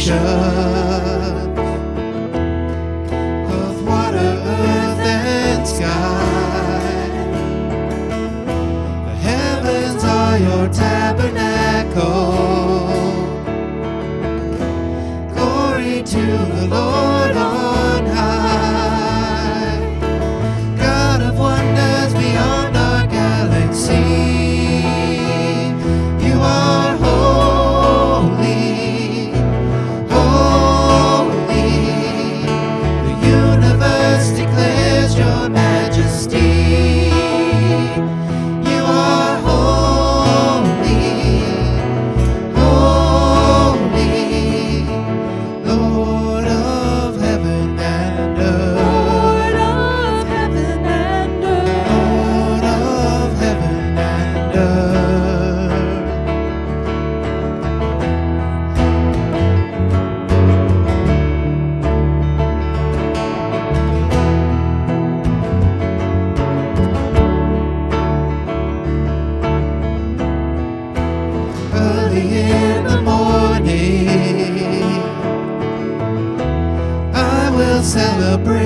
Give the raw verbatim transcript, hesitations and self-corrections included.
of water, earth, and sky. The heavens are your tabernacle. Glory to the Lord on high, God of wonders beyond our galaxy. You are holy, holy. The universe declares your majesty. You are holy, holy, Lord of heaven and earth. Lord of heaven and earth. Lord of heaven and earth. Early in the morning, I will celebrate